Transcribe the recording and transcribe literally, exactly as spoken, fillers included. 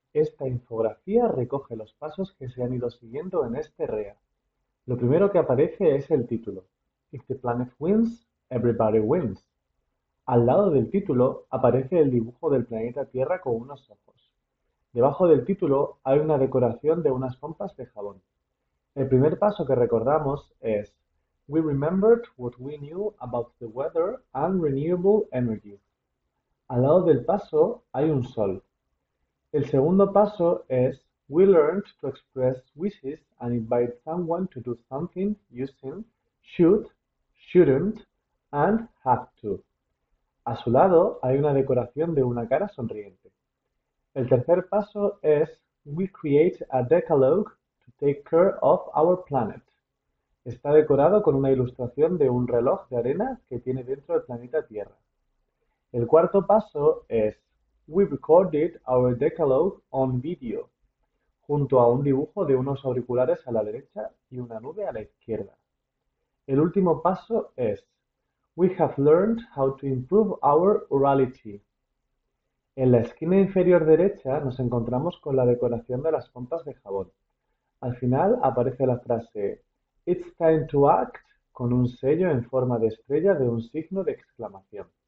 Esta infografía recoge los pasos que se han ido siguiendo en este R E A. Lo primero que aparece es el título. If the planet wins, everybody wins. Al lado del título aparece el dibujo del planeta Tierra con unos ojos. Debajo del título hay una decoración de unas pompas de jabón. El primer paso que recordamos es We remembered what we knew about the weather and renewable energy. Al lado del paso hay un sol. El segundo paso es We learned to express wishes and invite someone to do something using should, shouldn't, and have to. A su lado hay una decoración de una cara sonriente. El tercer paso es We create a decalogue to take care of our planet. Está decorado con una ilustración de un reloj de arena que tiene dentro el planeta Tierra. El cuarto paso es We recorded our decalogue on video, junto a un dibujo de unos auriculares a la derecha y una nube a la izquierda. El último paso es We have learned how to improve our orality. En la esquina inferior derecha nos encontramos con la decoración de las pompas de jabón. Al final aparece la frase It's time to act con un sello en forma de estrella de un signo de exclamación.